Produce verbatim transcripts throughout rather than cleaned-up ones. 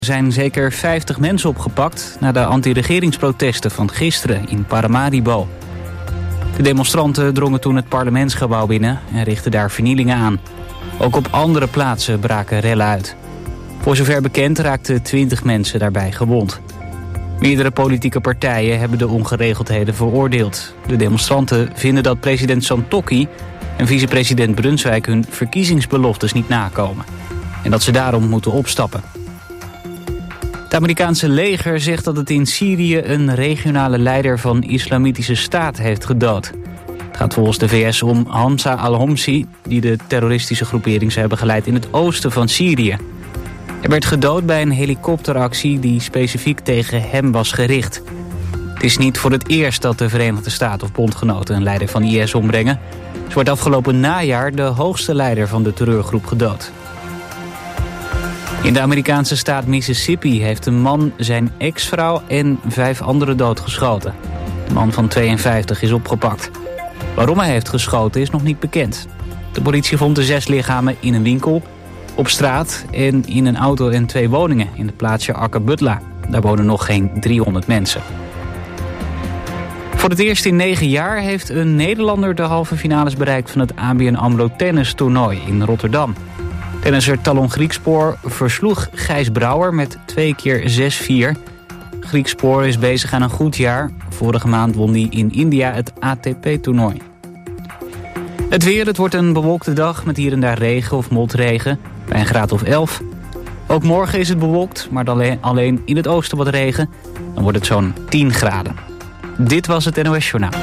Er zijn zeker vijftig mensen opgepakt na de anti-regeringsprotesten van gisteren in Paramaribo. De demonstranten drongen toen het parlementsgebouw binnen en richtten daar vernielingen aan. Ook op andere plaatsen braken rellen uit. Voor zover bekend raakten twintig mensen daarbij gewond. Meerdere politieke partijen hebben de ongeregeldheden veroordeeld. De demonstranten vinden dat president Santokki en vicepresident Brunswijk hun verkiezingsbeloftes niet nakomen. En dat ze daarom moeten opstappen. Het Amerikaanse leger zegt dat het in Syrië een regionale leider van Islamitische Staat heeft gedood. Het gaat volgens de V S om Hamza al-Homsi, die de terroristische groepering zou hebben geleid in het oosten van Syrië. Hij werd gedood bij een helikopteractie die specifiek tegen hem was gericht. Het is niet voor het eerst dat de Verenigde Staten of bondgenoten een leider van I S ombrengen. Ze wordt afgelopen najaar de hoogste leider van de terreurgroep gedood. In de Amerikaanse staat Mississippi heeft een man zijn ex-vrouw en vijf anderen doodgeschoten. De man van tweeënvijftig is opgepakt. Waarom hij heeft geschoten is nog niet bekend. De politie vond de zes lichamen in een winkel, op straat en in een auto en twee woningen in het plaatsje Akabutla. Daar wonen nog geen driehonderd mensen. Voor het eerst in negen jaar heeft een Nederlander de halve finales bereikt van het A B N AMRO tennis toernooi in Rotterdam. Tennisser Talon Griekspoor versloeg Gijs Brouwer met twee keer zes vier. Griekspoor is bezig aan een goed jaar. Vorige maand won hij in India het A T P-toernooi. Het weer, het wordt een bewolkte dag met hier en daar regen of motregen bij een graad of elf. Ook morgen is het bewolkt, maar dan alleen in het oosten wat regen. Dan wordt het zo'n tien graden. Dit was het N O S Journaal.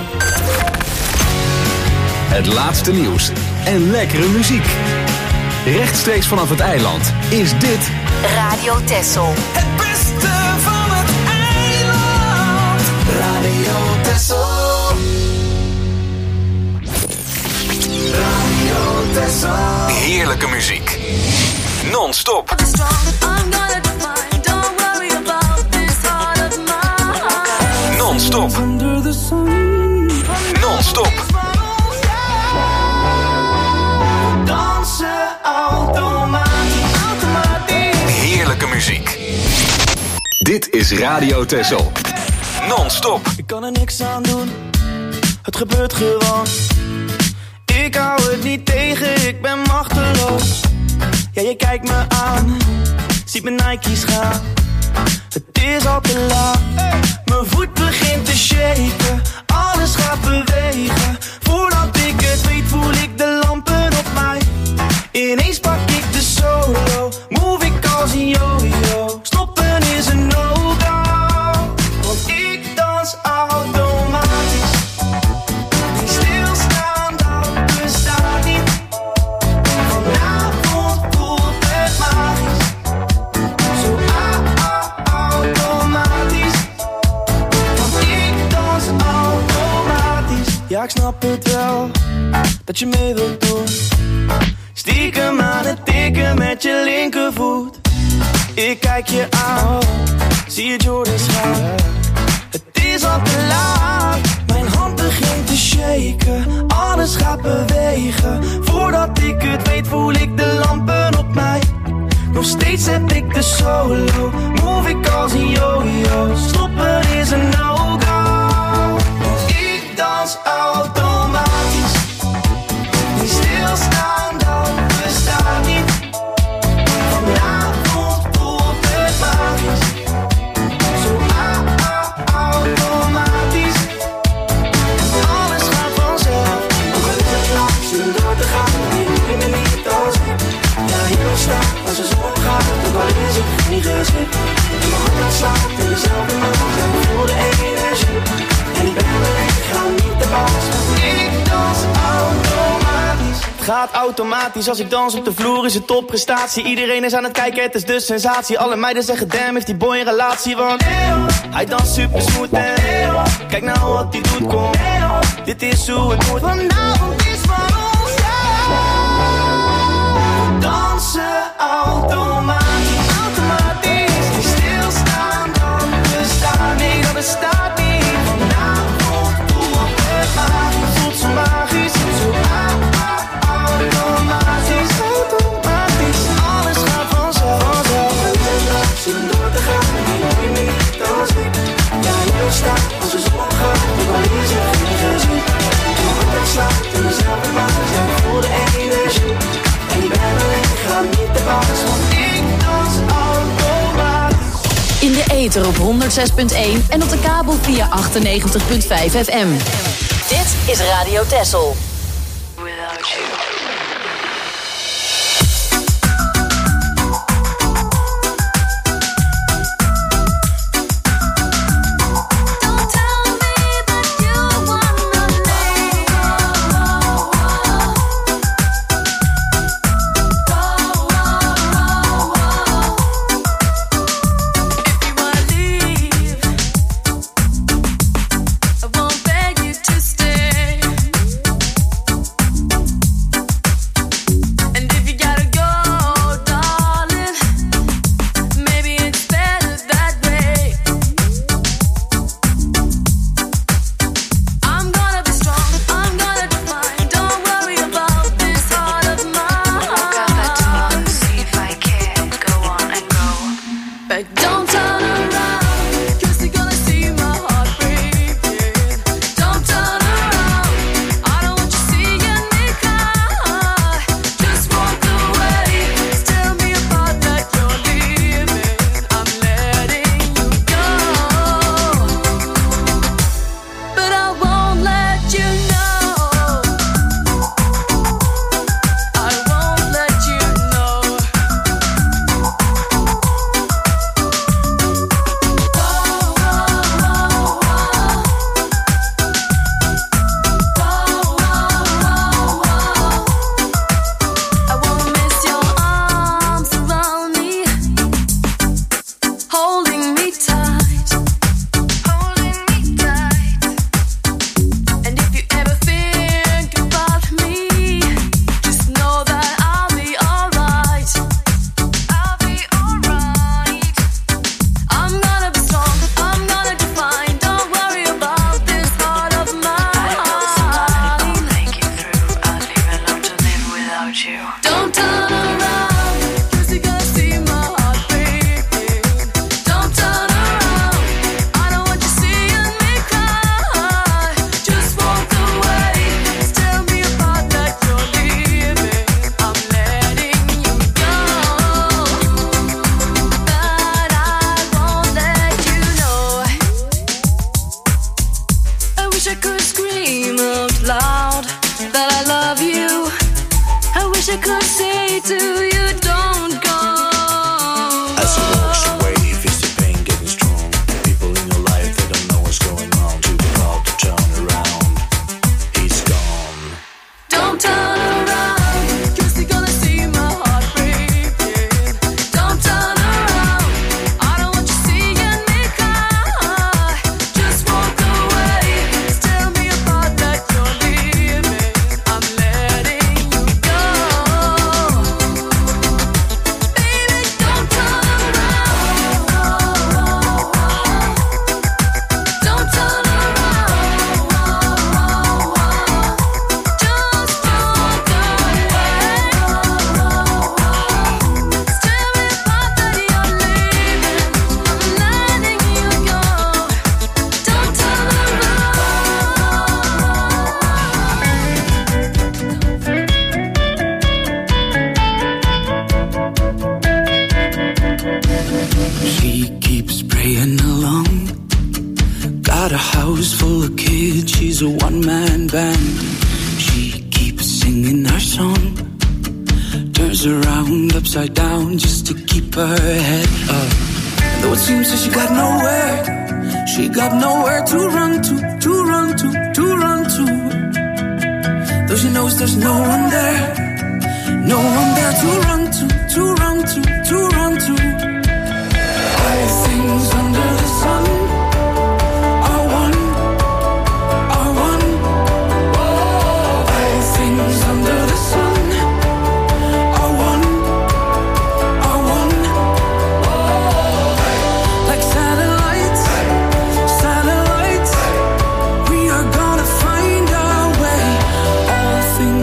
Het laatste nieuws en lekkere muziek. Rechtstreeks vanaf het eiland is dit Radio Texel. Het beste van het eiland. Radio Texel. Radio Texel. heerlijke muziek. Non-stop. Non-stop. Non-stop. Heerlijke muziek. Dit is Radio Texel. Non-stop. Ik kan er niks aan doen. Het gebeurt gewoon. Ik hou het niet tegen, ik ben machteloos. Ja, je kijkt me aan, ziet mijn Nike's gaan. Het is al te laat. Mijn voet begint te shaken, alles gaat bewegen. Voordat ik het weet voel ik de lampen op mij. Ineens pak ik de solo, move ik als een yo-yo. Stoppen is een no-go, want ik dans automatisch. Die stilstaan, dat bestaat niet. Vanavond voelt het magisch. Zo automatisch, want ik dans automatisch. Ja, ik snap het wel, dat je mee wilt doen. Stiekem aan het tikken met je linkervoet. Ik kijk je aan, zie je Jordans gaan. Het is al te laat, mijn hand begint te shaken. Alles gaat bewegen, voordat ik het weet voel ik de lampen op mij. Nog steeds heb ik de solo, move ik als een yo-yo. Stoppen is een no-go, want ik dans automatisch. Niet stilstaan, dat bestaat niet. Vanavond voelt het magisch. Zo automatisch. Alles gaat vanzelf. Nog een uur lang, zin door te gaan. Hier in de niet als ik. Ja, hier nog staan, als de zon gaat. Ook al is het niet gezien. En mijn hart slaat in dezelfde maat. En ik voel de energie. En ik ben er, ik ga niet de baas. Ik dans automatisch. Het gaat automatisch, als ik dans op de vloer is het topprestatie. Iedereen is aan het kijken, het is de sensatie. Alle meiden zeggen damn, heeft die boy een relatie. Want hij danst super smooth en kijk nou wat hij doet, kom. Dit is hoe het moet. Vanavond is van ons, ja. Dansen automatisch, automatisch. Die stilstaan, dan bestaat niet, dat bestaat niet. Vanavond voelt het magisch, voelt zo magisch. Zo automatisch, automatisch. Alles gaat vanzelf, vanzelf. ether op honderd zes punt één en op de kabel via achtennegentig komma vijf F M. Dit is Radio Texel. Without you.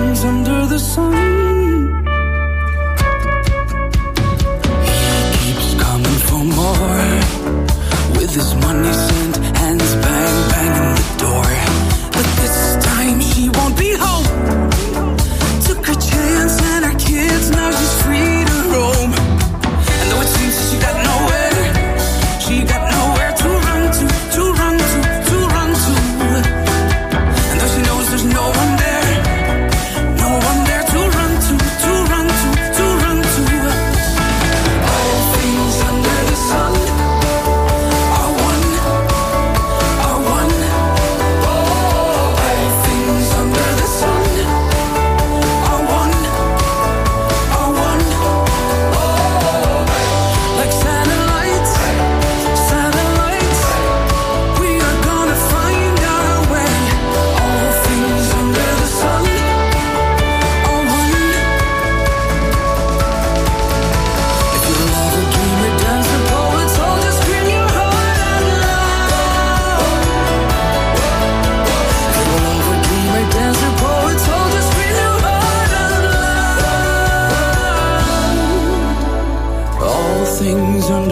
Under the sun, he keeps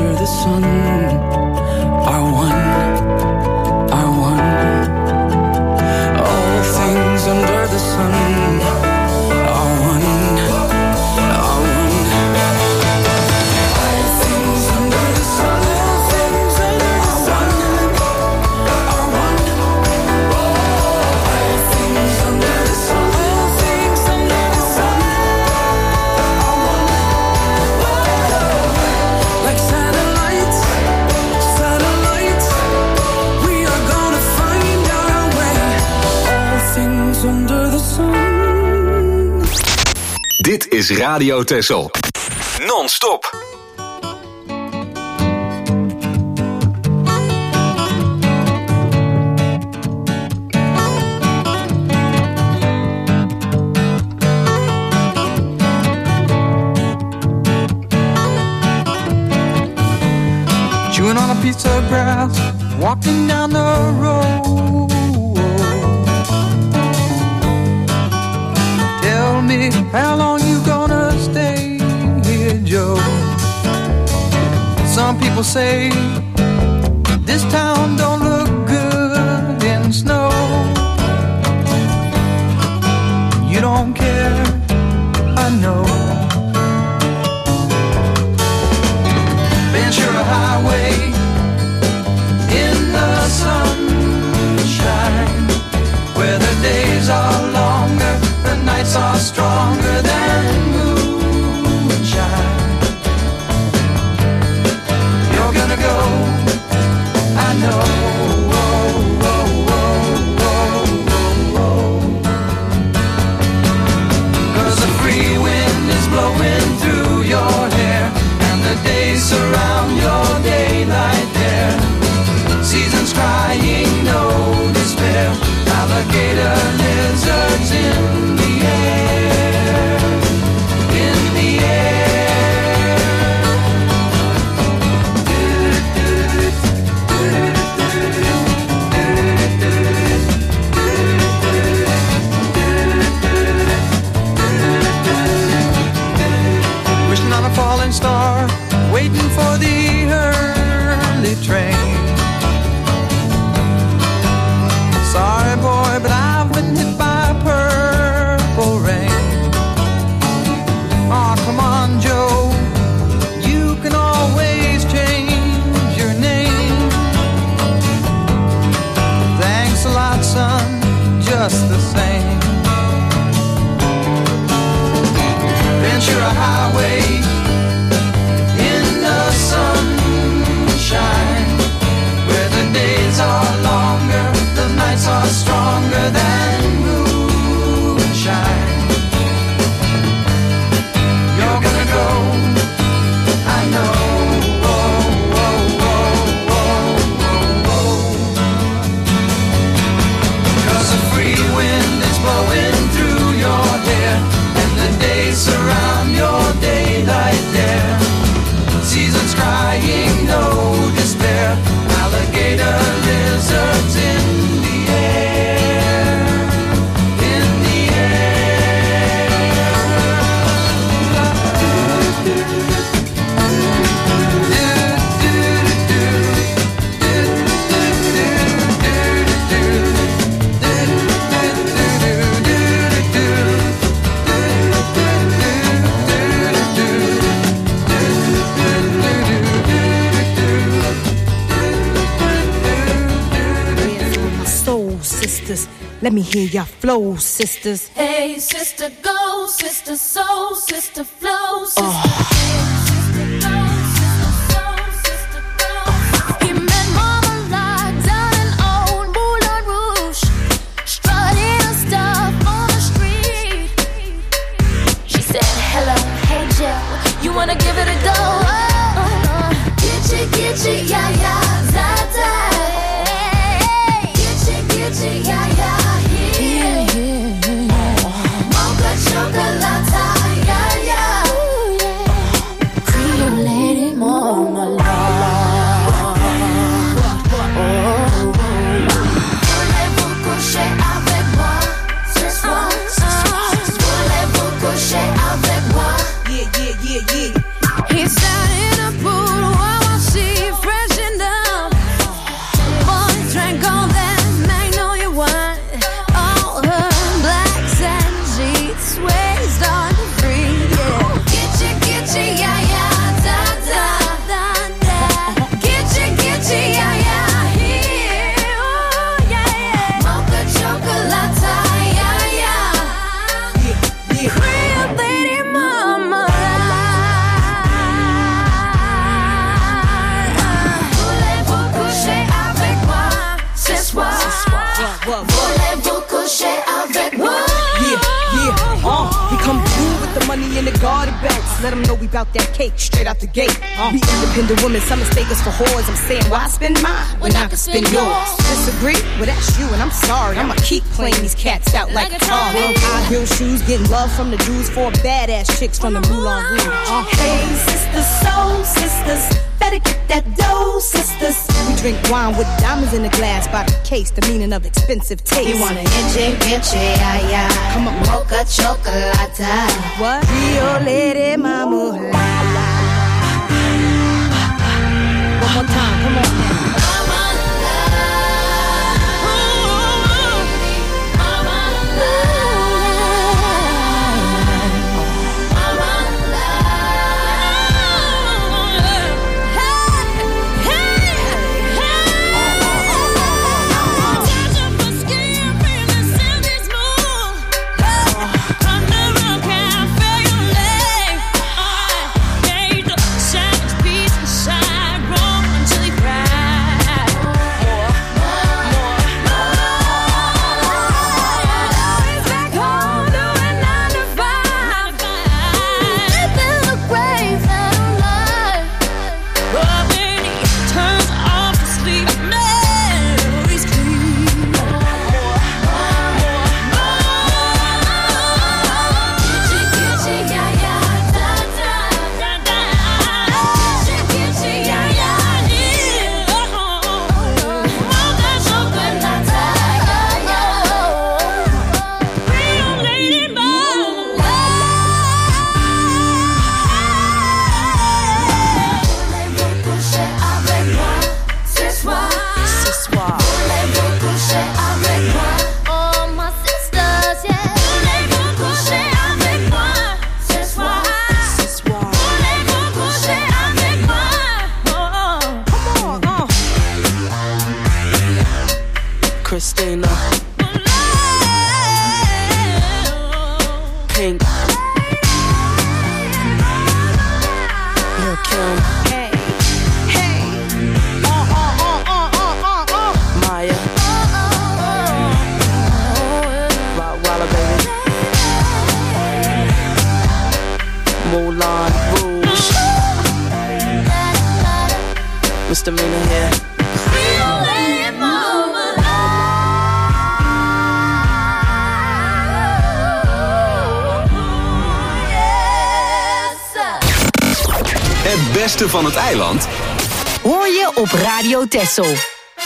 under the sun are one, are one. All things under the sun are one, are one. All things under the sun, all things under the sun are one. All things under the sun, all things under the sun are one. Like satellites, satellites, we are gonna find our way. All things under the sun. Dit is Radio Texel. Non-stop. Chewing on a piece of grass, walking down the road. Tell me, how long you gonna stay here, Joe? Some people say this town don't look good in snow. You don't care, I know. Ventura Highway in the sunshine, where the days are longer, the nights are stronger than moonshine. You're gonna go, I know. Oh, oh, oh, oh, oh. 'Cause the free wind is blowing through your hair, and the days surround your daylight there. Seasons crying, no despair. Alligator lizards in the air, in the air. Wishing on a falling star, waiting for the early train. Sorry boy, but I've been hit by purple rain. Oh, come on, Joe, you can always change your name. Thanks a lot, son, just the same. Ventura Highway in the sunshine, where the days are longer, the nights are stronger than moonshine. You're gonna go, I know. Oh, oh, oh, oh, oh, oh. 'Cause the free wind is blowing through your hair, and the days surround your daylight there. Seasons crying, no despair. Alligator lizards in the air, in the sisters, let me hear your flow, sisters. Hey, sister, go, sister, soul, sister, flow, sister. Oh. Wanna give it a go? Oh, oh. Gitchy, gitchy, yeah, yeah, zata. Gitchy, gitchy, yeah, yeah, yeah, yeah. Mocha chocolate, yeah, yeah. Creole lady, mama, la. Voulez-vous coucher avec moi ce soir? Voulez-vous coucher avec moi? Yeah, yeah, yeah, yeah. He sat in a pool while I let them know we bout that cake straight out the gate. Uh. We independent women, some mistake us for whores. I'm saying, why spend mine when I can spend yours? Disagree? Well, that's you, and I'm sorry. I'ma keep playing these cats out like, like a car. High heel shoes, getting love from the dudes, four badass chicks from the Moulin Rouge. Uh. Hey, sisters, soul sisters, better get that dough, sisters. We drink wine with diamonds in the glass by the case, the meaning of expensive taste. You want an inche, inche, ay, ay. Come on, mocha chocolate. What? Rio Lady Mama. One more time, come on. Christina, Pink, Lil' Kim, Hey, hey, uh, uh, uh, uh, uh, uh, uh. Maya, Rottweiler, baby, Moulin Rouge, Misdemeanor here. Het beste van het eiland Hoor je op Radio Texel.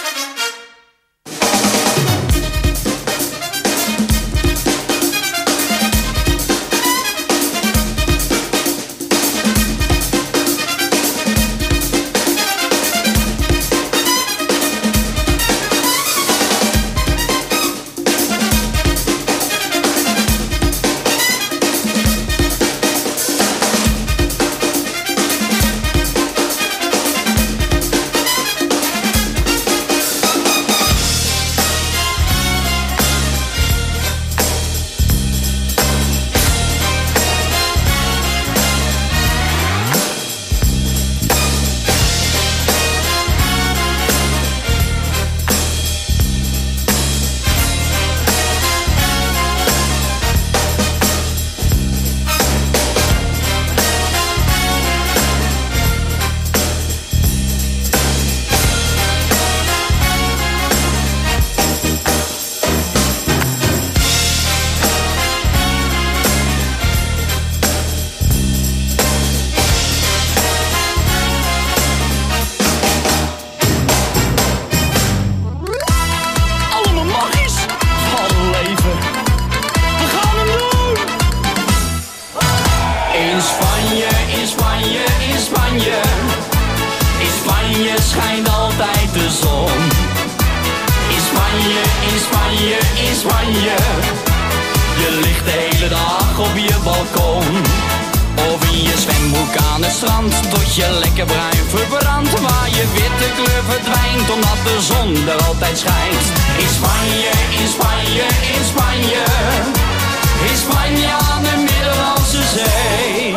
schijnt altijd de zon. In Spanje, in Spanje, in Spanje. Je ligt de hele dag op je balkon. Of in je zwembroek aan het strand, tot je lekker bruin verbrandt. Waar je witte kleur verdwijnt, omdat de zon er altijd schijnt. In Spanje, in Spanje, in Spanje. In Spanje aan de Middellandse Zee.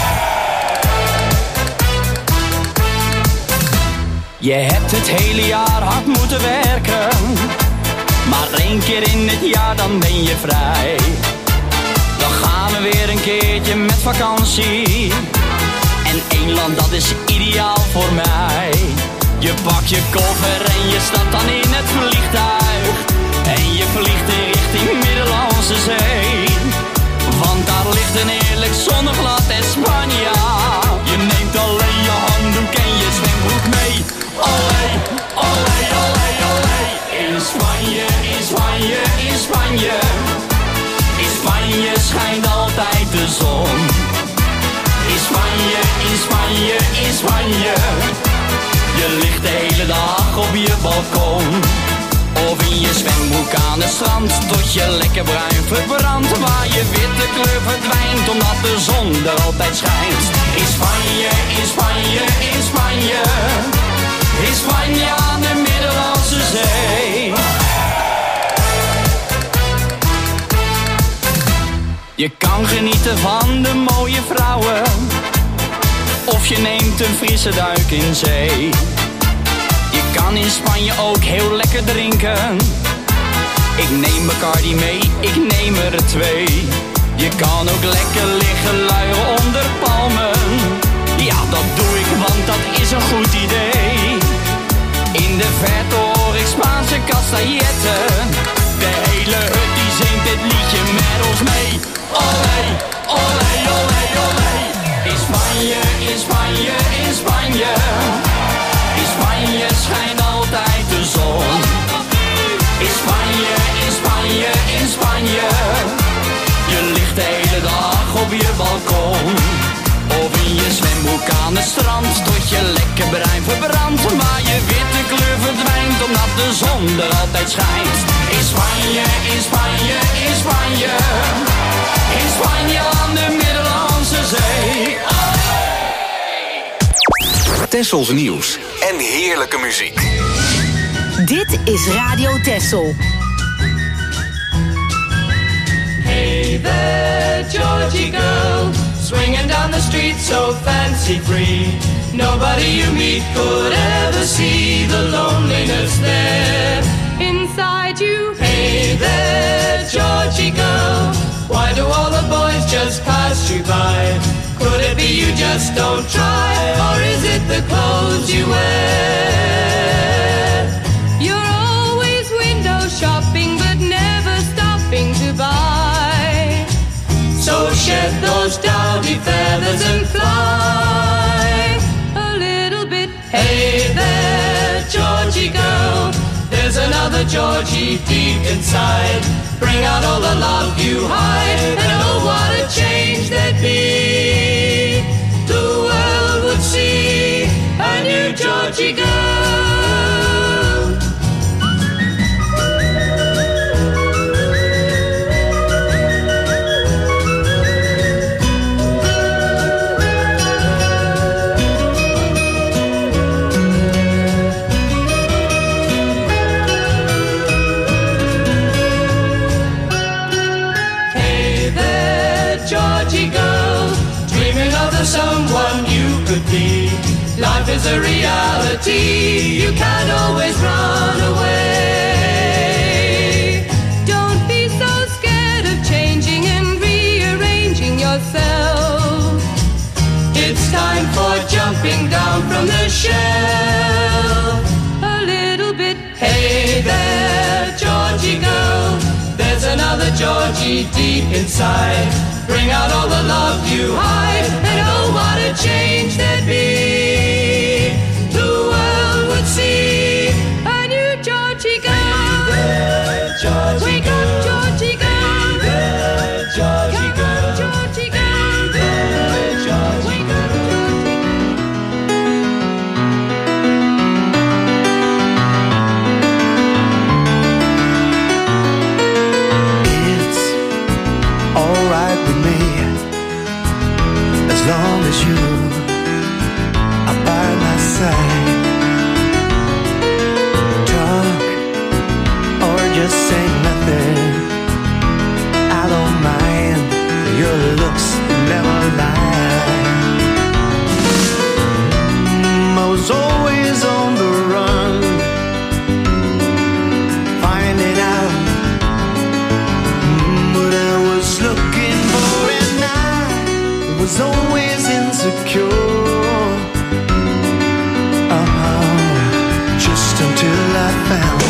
Je hebt het hele jaar hard moeten werken, maar één keer in het jaar dan ben je vrij. Dan gaan we maar weer een keertje met vakantie. En één land dat is ideaal voor mij. Je pakt je koffer en je stapt dan in het vliegtuig. En je vliegt in richting Middellandse Zee. Want daar ligt een heerlijk zonneglad Espanja. Je neemt alleen je handdoek en je zwembroek mee. Olé, olé, olé, olé. In Spanje, in Spanje, in Spanje. In Spanje schijnt altijd de zon. In Spanje, in Spanje, in Spanje. Je ligt de hele dag op je balkon. Of in je zwembroek aan het strand, tot je lekker bruin verbrandt. Waar je witte kleur verdwijnt, omdat de zon er altijd schijnt. In Spanje, in Spanje, in Spanje. In Spanje aan de Middellandse Zee. Je kan genieten van de mooie vrouwen. Of je neemt een frisse duik in zee. Je kan in Spanje ook heel lekker drinken. Ik neem Bacardi mee, ik neem er twee. Je kan ook lekker liggen luieren onder palmen. Ja, dat doe ik, want dat is een goed idee. In de verte hoor ik Spaanse castailletten. De hele hut die zingt dit liedje met ons mee. Olé, olé, olé, olé. In Spanje, in Spanje, in Spanje. In Spanje schijnt altijd de zon. In Spanje, in Spanje, in Spanje. Je ligt de hele dag op je balkon. Of in je zwembroek aan het strand, tot je lekker bruin verbrandt. Maar je witte kleur verdwijnt, omdat de zon er altijd schijnt. In Spanje, in Spanje, in Spanje. In Spanje aan de Middellandse Zee. Tessels nieuws en heerlijke muziek. Dit is Radio Tessel. Hey there, Georgie girl, swinging down the street so fancy-free. Nobody you meet could ever see the loneliness there inside you. Hey there, Georgie girl, why do all the boys just pass you by? Could it be you just don't try, or is it the clothes you wear? You're always window shopping, but never stopping to buy. So shed those dowdy feathers and fly a little bit. Hey there, Georgie girl, there's another Georgie deep inside. Bring out all the love you hide, and oh, what a change there'd be. The world would see a new Georgie girl. Someone you could be. Life is a reality, you can't always run away. Don't be so scared of changing and rearranging yourself. It's time for jumping down from the shelf a little bit. Hey there, Georgie girl, there's another Georgie deep inside. Bring out all the love you hide, and oh, what a change there'd be. The world would see a new Georgie girl. Hey there, Georgie Wake girl. up, Georgie girl. Hey there, Georgie Come girl. on, Georgie girl. Hey there, Georgie Wake girl. up, Alright with me, as long as you till I found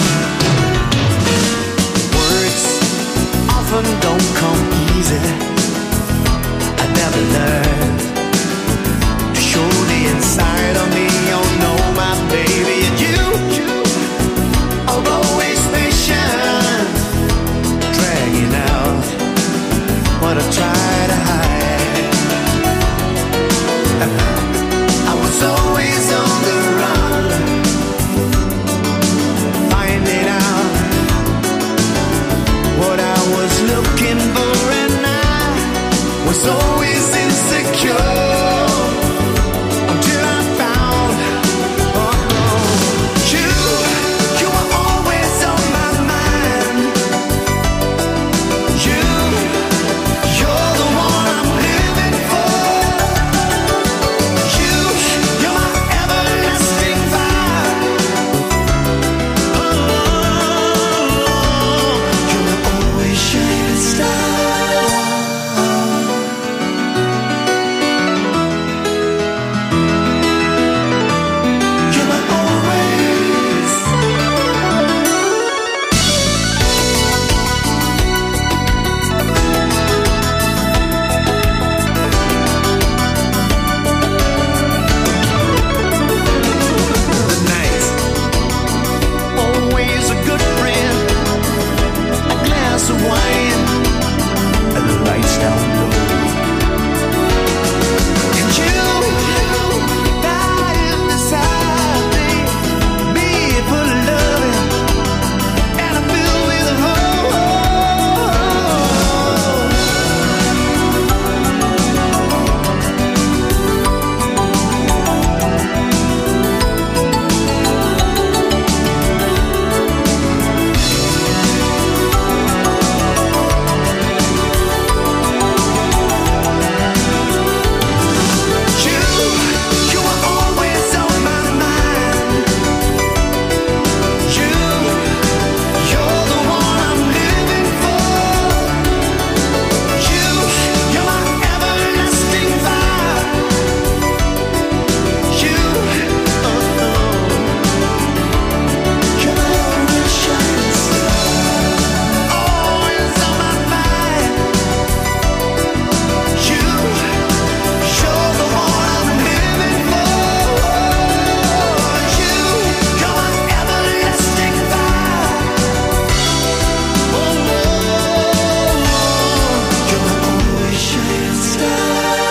words often don't come easy. I never learned to show the inside of me. Oh no, my baby, and you are always patient, dragging out what I try to hide. I was always on the run, finding out what I was looking for, and I was always insecure until I found, oh no, you, you were always on my mind. You, you're the one I'm living for. You, you're my everlasting fire. Oh, you were always shining star. You were always. The night, always a good friend. A glass of wine and the lights down low. And you, lying beside me, me full of loving, and I'm filled with hope. You, you were always on my mind. You, you're the one I'm living for. You, you're my everlasting fire. You, oh no, you're my only shining star. Always on my mind. You, you're the one I'm living for. You, you're my everlasting fire. Oh no, you're my only shining star.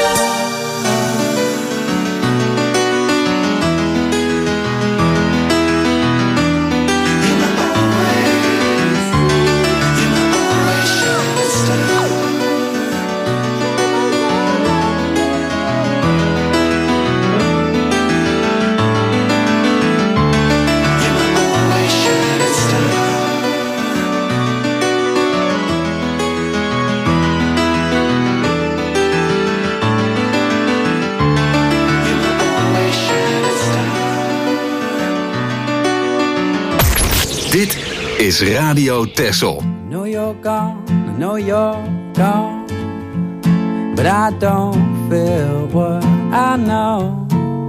You're my always, you're my always shining star. You're my always shining star. You're my always shining star. Dit is Radio Texel. I know you're gone, I know you're gone, but I don't feel what I know.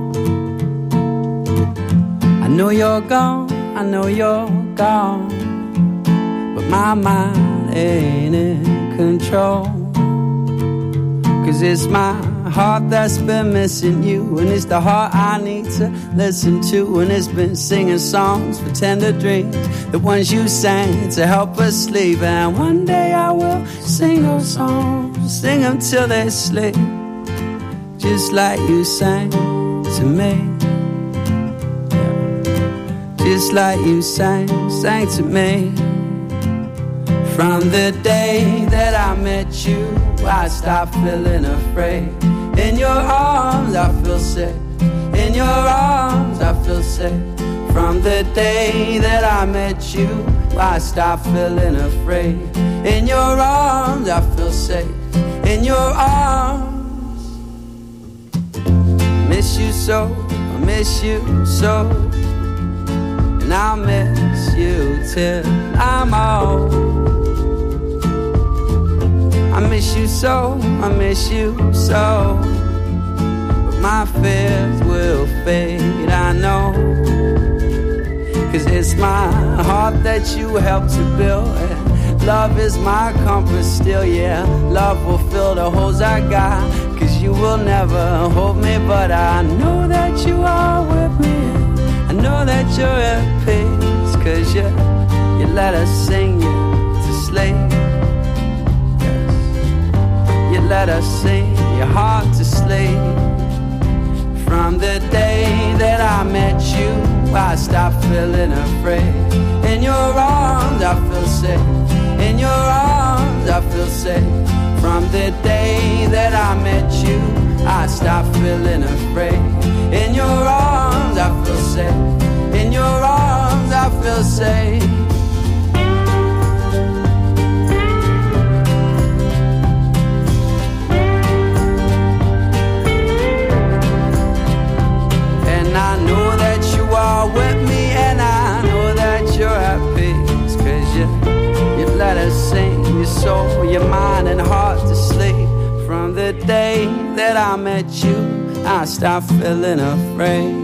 I know you're gone, I know you're gone, but my mind ain't in control. Cause it's my heart that's been missing you, and it's the heart I need to listen to, and it's been singing songs for tender dreams, the ones you sang to help us sleep. And one day I will sing those songs, sing them till they sleep, just like you sang to me. Just like you sang, sang to me. From the day that I met you, I stopped feeling afraid. In your arms I feel safe, in your arms I feel safe. From the day that I met you, I stopped feeling afraid. In your arms I feel safe, in your arms. Miss you so, I miss you so, and I'll miss you till I'm old. I miss you so, I miss you so, but my fears will fade, I know. 'cause it's my heart that you helped to build. Love is my compass still, yeah. Love will fill the holes I got, 'cause you will never hold me, but I know that you are with me. I know that you're at peace, 'cause you, you let us sing you to sleep. Yes. You let us sing your heart to sleep. From the day that I met you, I stopped feeling afraid. In your arms I feel safe. In your arms I feel safe. From the day that I met you, I stopped feeling afraid. In your arms I feel safe. In your arms I feel safe. And I know that you are with me, and I know that you're at peace, 'cause you You let us sing your soul, your mind and heart to sleep. From the day that I met you, I stopped feeling afraid.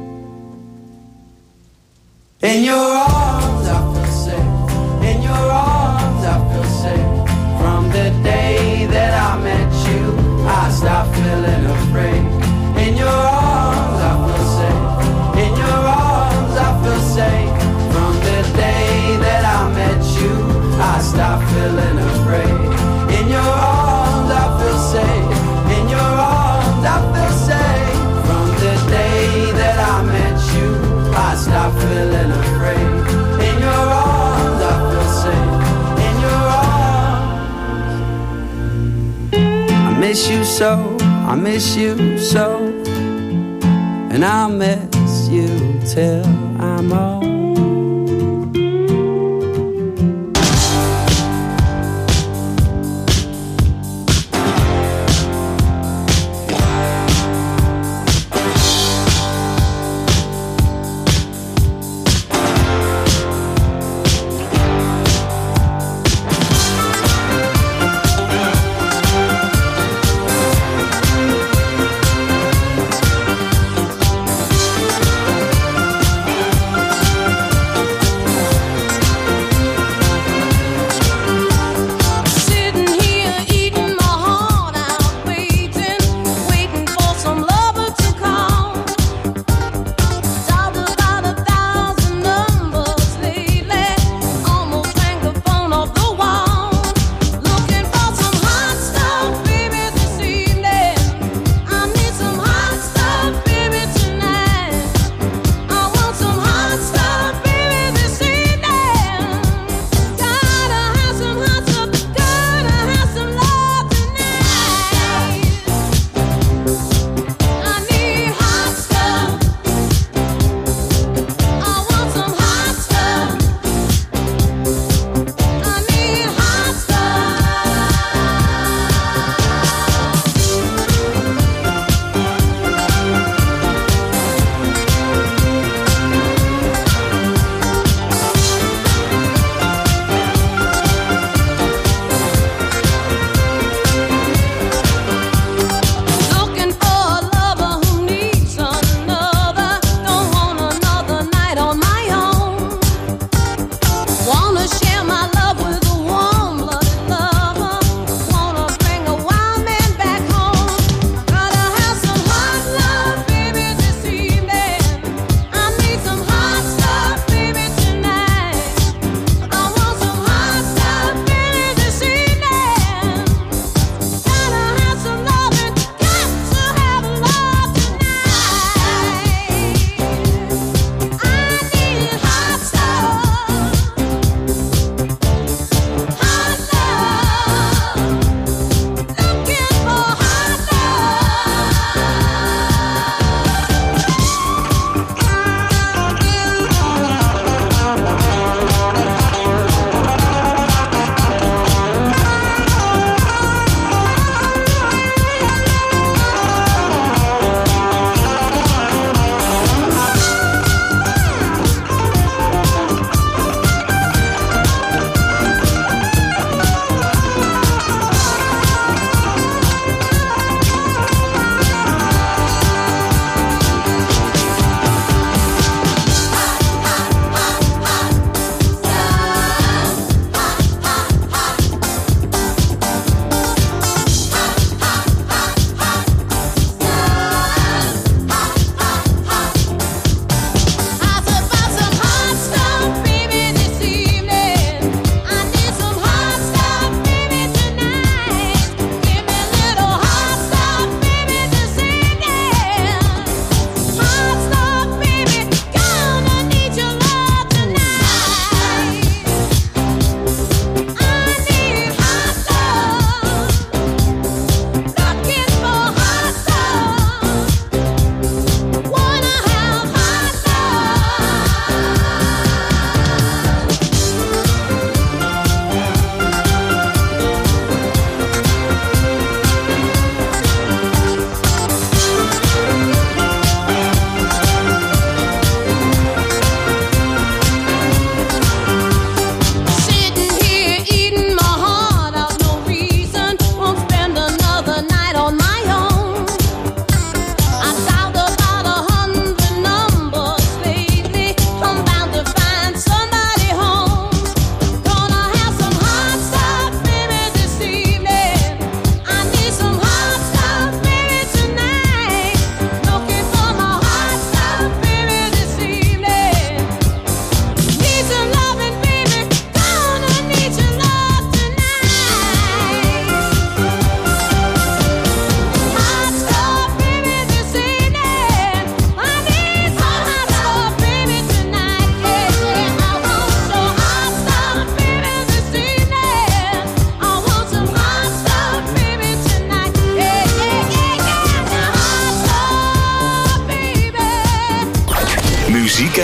In your arms I feel safe. In your arms I feel safe. From the day that I met you, I stopped feeling afraid. In your arms I feel safe. In your arms I feel safe. From the day that I met you, I stopped feeling afraid. In your arms I feel safe. In your arms I feel safe. From the day that I met you, I stopped feeling afraid. In your arms I feel safe. In your arms. I miss you so, I miss you so, and I'll miss you till I'm old.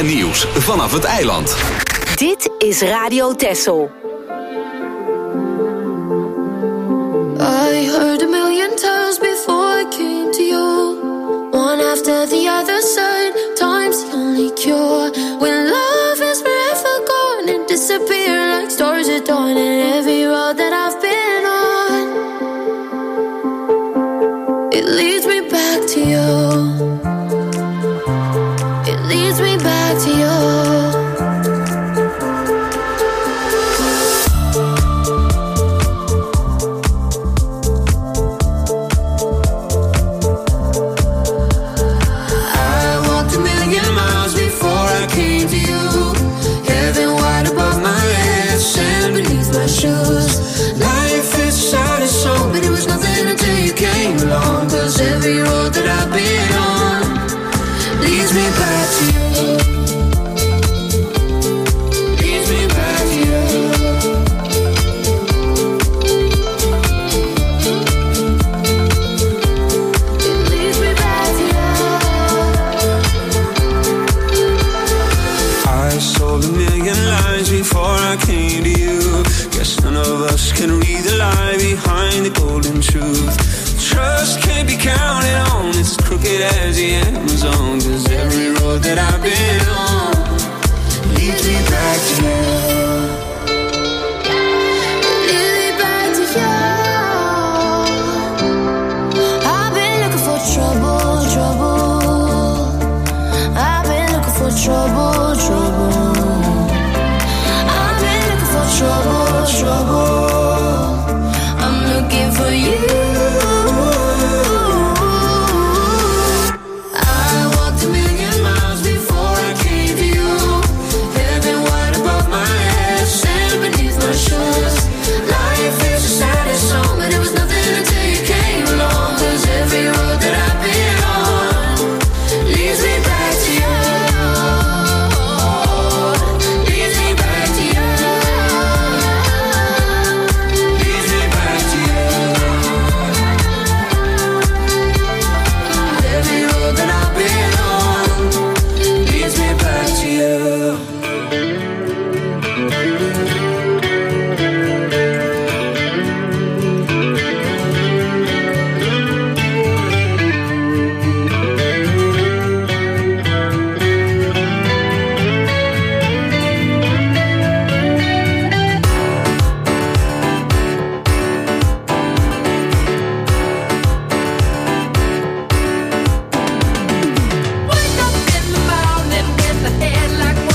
en nieuws vanaf het eiland. Dit is Radio Texel. I heard a million times before I came to you. One after the other side, time's the only cure. When love is forever gone and disappear like stars at dawn. And every road that I've been on, it leads me back to you. It leads me back to you. Life is sad and so, but it was nothing until you came along. Cause every road that I've been on leads me back to you. Leads me back to you. It leads me back to you. I sold a million lies before I came to you. Guess none of us can read the lie behind the golden truth. Trust can't be counted on, it's as crooked as the Amazon. Cause every road that I've been on leads me back to you. Leads me back to you. I've been looking for trouble, trouble. I've been looking for trouble, trouble. I've been looking for trouble, trouble. I'm looking for you. I walked a million miles before I came to you. Heaven wide above my head, sand beneath my shoes. Life is a saddest song, but it was nothing until you came along. Cause every road that I've been on leads me back to you. Leads me back to you. Leads me back to you. Every road that I've been on leads me back to you. Wake up in the morning with the head like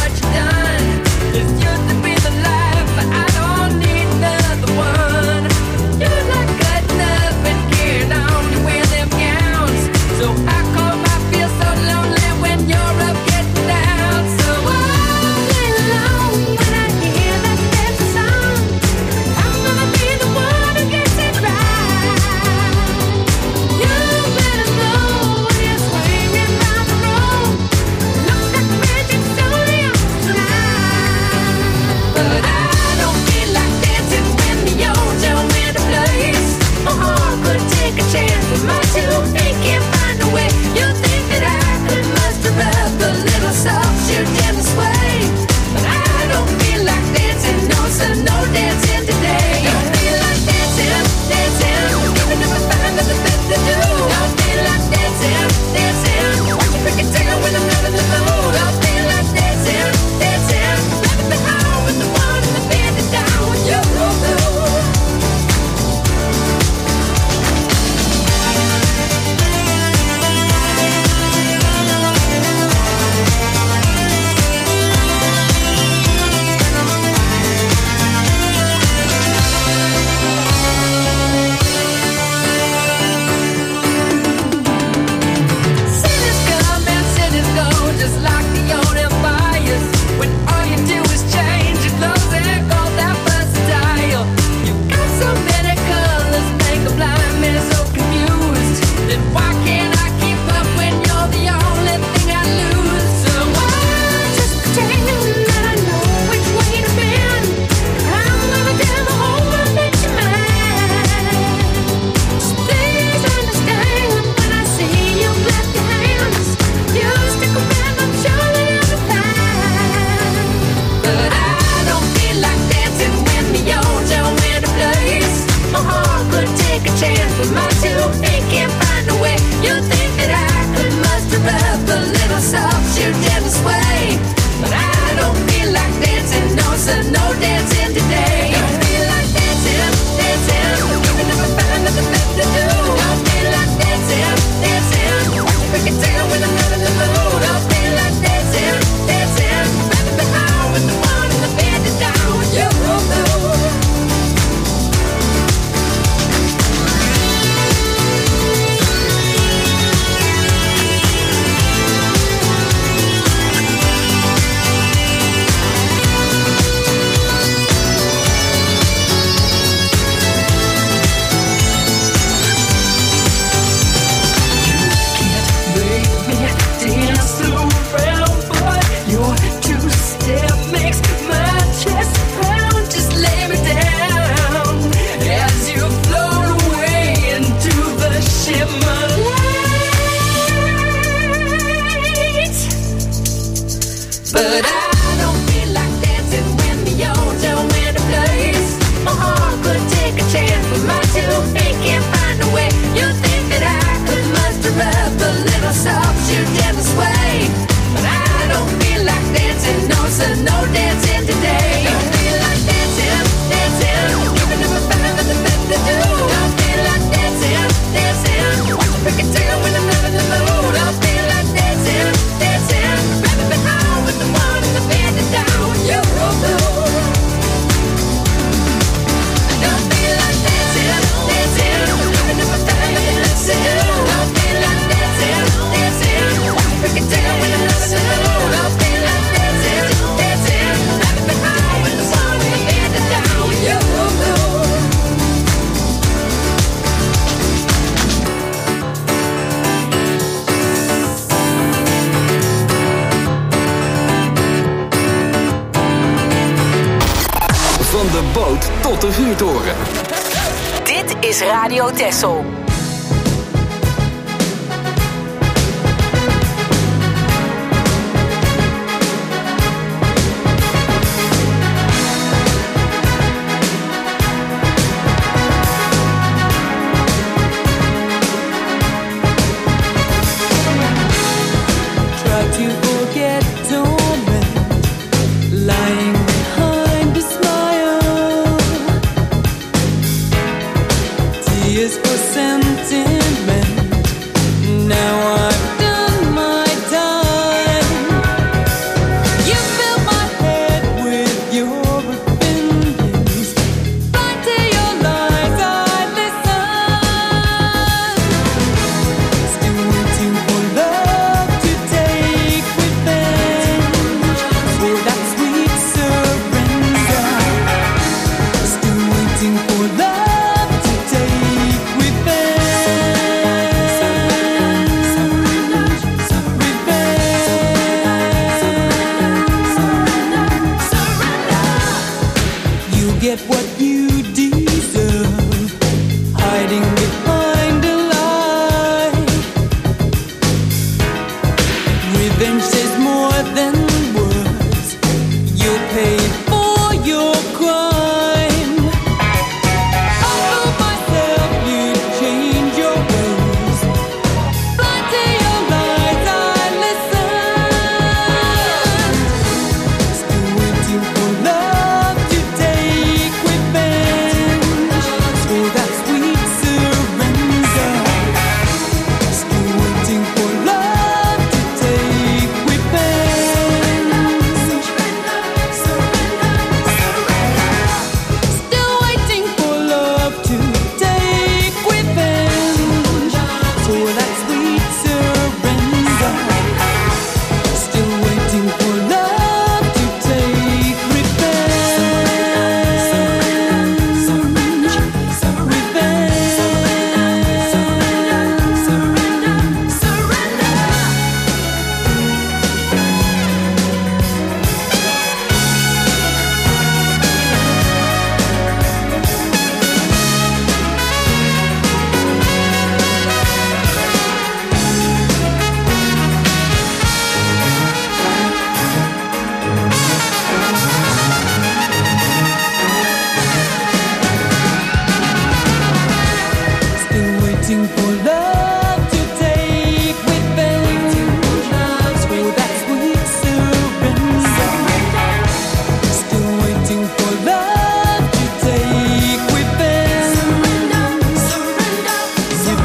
But I don't feel like dancing when the yodeler went a place. My heart could take a chance, but my two feet can't find a way. You think that I could muster up a little soft shoe gentle sway, but I don't feel like dancing, no, so no dancing today. Don't feel like dancing, dancing, giving up a five and the best to do. Don't feel like dancing, dancing, watch the freaking tail when I'm not in the mood. Don't feel like dancing, dancing, rather be home with the one in the bed to down when you're all blue. Don't feel like dancing, dancing, giving up a five and listen. Don't feel like dancing, dancing, watch the freaking tail when I'm not in the mood. Don't feel like dancing, dancing, rather be home with the one in the bed to down when you're all blue. Van de boot tot de vuurtoren. Dit is Radio Texel. Try to forget torment, lying behind a smile. Tears for sentiment. Now I've done my time. You fill my head with your opinions. Blind to your lies, I listen. Still waiting for love to take revenge for that sweet surrender. Still waiting for love to take revenge. Revenge. You get what you deserve, hiding behind a lie. Revenge says more than words. You'll pay for your crime. I told myself you'd change your ways. Blind to your lies, I listened. Still waiting for love to take revenge for that sweet surrender. Still waiting for love to take revenge. Still waiting for love to take revenge for that sweet surrender. Still waiting for love to take revenge. Still waiting for love to take revenge for that sweet surrender. Still waiting for love to take revenge. Revenge. Still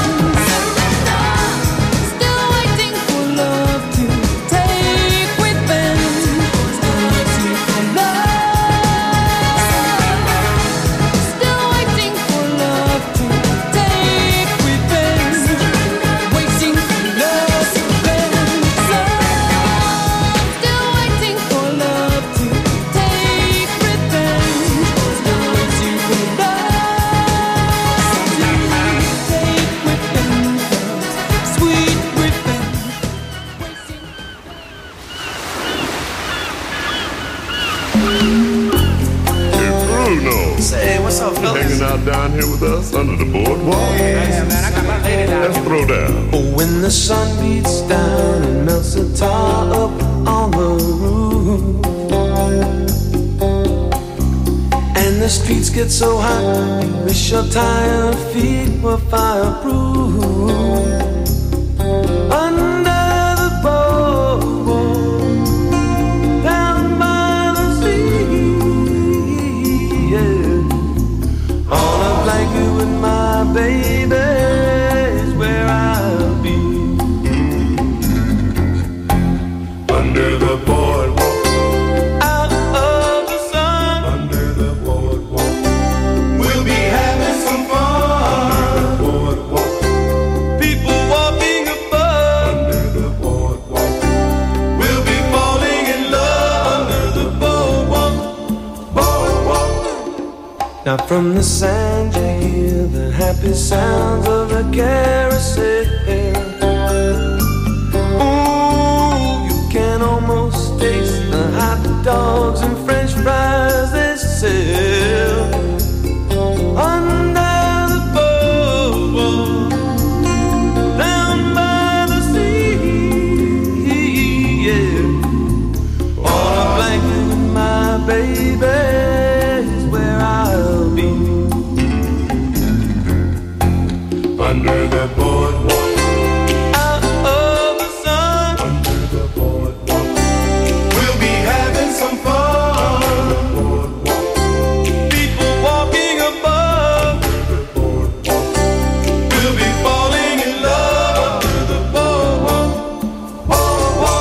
waiting for love to take revenge. Still waiting for love. Still waiting for love to take revenge. Waiting for love to revenge. Still waiting for love to take revenge. Still waiting for love to take revenge. Sweet revenge. Hey, Bruno. Say, what's up, fellas? Hanging out down here with us under the boardwalk. Yeah, man, I got my lady down Let's here. throw down. Oh, when the sun beats down and melts the tar up on the roof. And the streets get so hot, you wish your tired feet were fireproof. Under the boardwalk, down by the sea, yeah. On a blanket with my baby is where I'll be. Under the boardwalk. Now from the sand you hear the happy sounds of a carousel. Ooh, you can almost taste the hot dogs and french fries they sell. Under the boardwalk, down by the sea, yeah. On a blanket with my baby is where I'll be. Under the boardwalk. Out of the sun. Under the boardwalk. We'll be having some fun. Under the boardwalk. People walking above. Under the boardwalk. We'll be falling in love. Under the boardwalk. Boardwalk.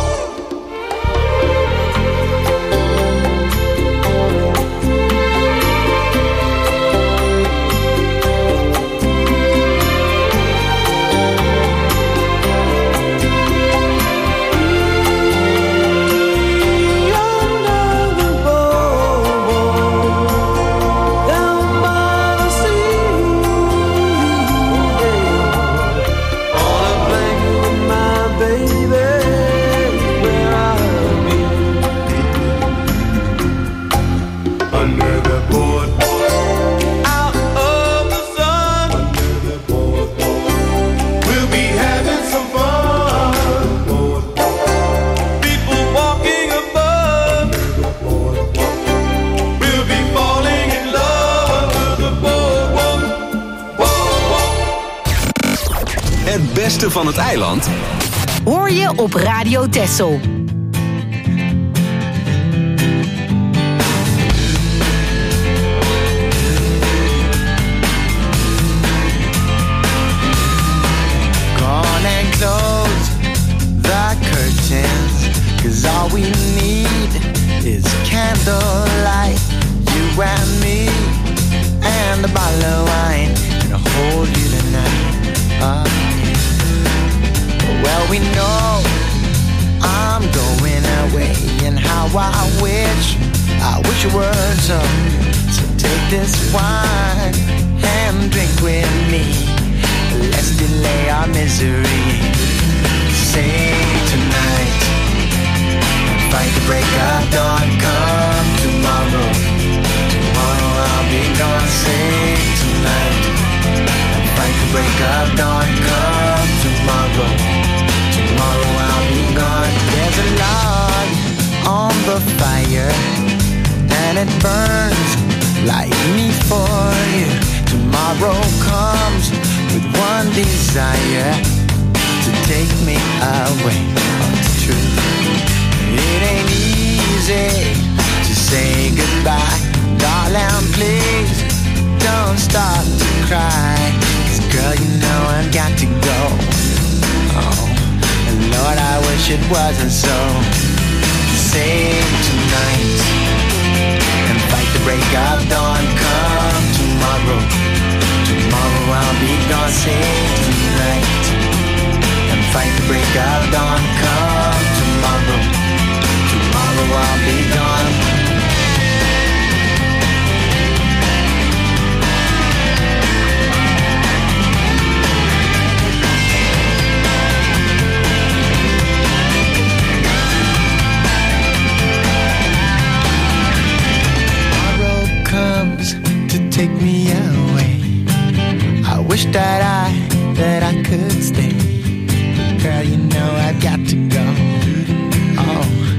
Het beste van het eiland hoor je op Radio Texel. Gone and close the curtains, 'cause all we need is candlelight. You and me and a bottle of wine, and I'll hold you tonight. Uh, well, we know I'm going away, and how I wish, I wish you were so. So take this wine and drink with me. Let's delay our misery. Sing tonight, fight the break of dawn. Come tomorrow, tomorrow I'll be gone. Sing tonight, fight the break of dawn. Come tomorrow, tomorrow I'll be gone. There's a log on the fire, and it burns like me for you. Tomorrow comes with one desire, to take me away. Oh, it's true. It ain't easy to say goodbye. Darling, please don't start to cry. 'Cause girl, you know I've got to go. Oh, and Lord, I wish it wasn't so. Sing tonight and fight the break of dawn. Come tomorrow, tomorrow I'll be gone. Sing tonight and fight the break of dawn. Come tomorrow, tomorrow I'll be gone. Take me away. I wish that I, that I could stay. But girl, you know I've got to go. Oh.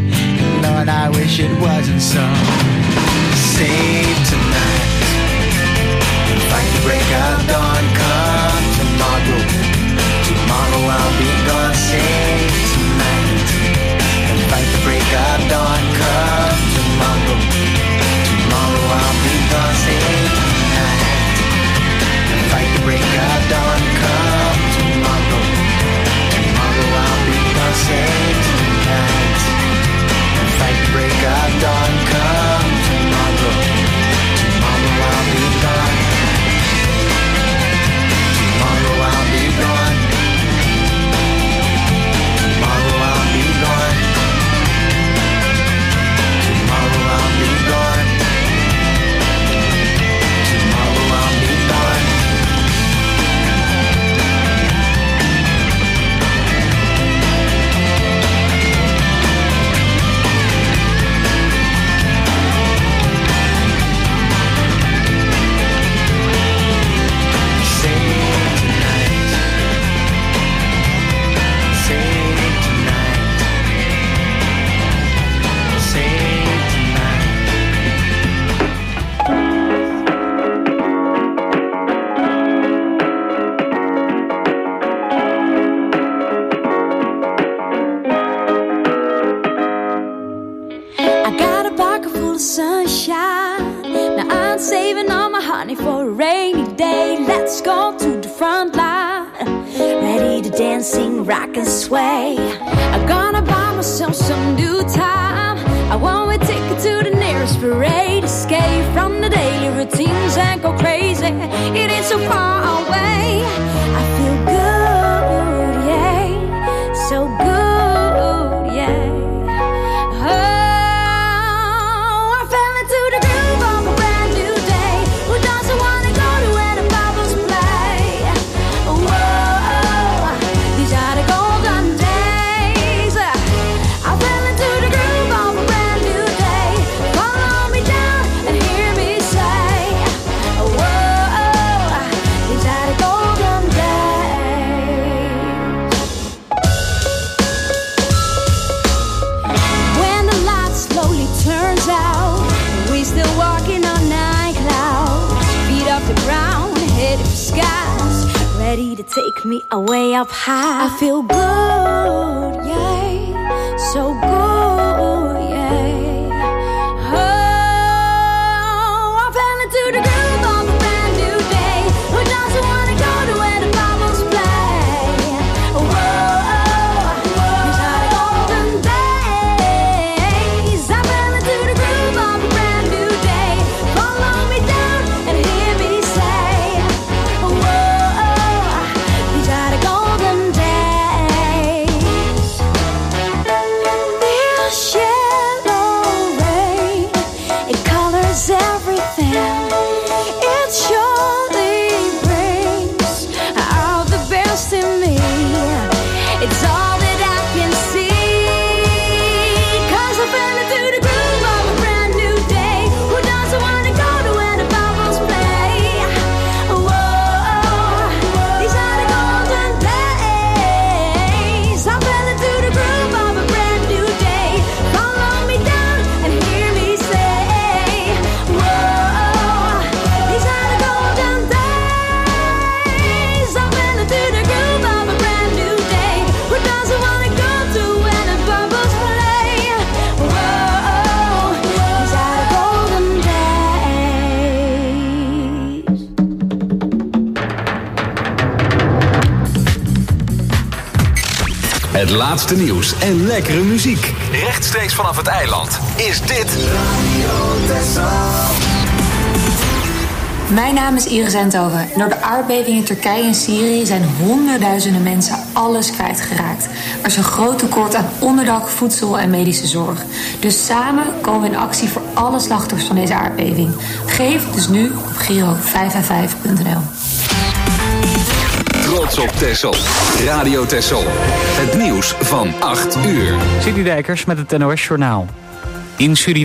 but I wish it wasn't so. Save tonight, fight the break of dawn. Come tomorrow, tomorrow I'll be gone. Save tonight, and fight the break of dawn. Come tomorrow, tomorrow I'll be gone. Save tonight, and fight the break of dawn. Come tomorrow, tomorrow I'll be gone. Save tonight, and fight the break of dawn. Come tomorrow, tomorrow I'll be gone. Tomorrow I'll be gone. Tomorrow I'll be gone. Tomorrow I'll be gone. Tomorrow I'll be gone. For a rainy day, let's go to the front line. Ready to dance, sing, rock and sway. I'm gonna buy myself some new time. I want a ticket to the nearest parade. Escape from the daily routines and go crazy. It ain't so far away. I feel good, yeah. So good, yeah. Ready to take me away up high. I feel good, yeah, so good, yeah. Oh, I fell into the groove of a brand new day. Who doesn't wanna go to where the bubbles play? Whoa, these are the golden days. I fell into the groove of a brand new day. Follow me down and hear me say, whoa. Het laatste nieuws en lekkere muziek. Rechtstreeks vanaf het eiland is dit Radio Texel. Mijn naam is Iris Eindhoven. Door de aardbeving in Turkije en Syrië zijn honderdduizenden mensen alles kwijtgeraakt. Er is een groot tekort aan onderdak, voedsel en medische zorg. Dus samen komen we in actie voor alle slachtoffers van deze aardbeving. Geef dus nu op Giro vijf vijf vijf punt n l. Trots op Texel. Radio Texel. Het nieuws van acht uur. Cindy Dijkers met het N O S Journaal. In Suriname.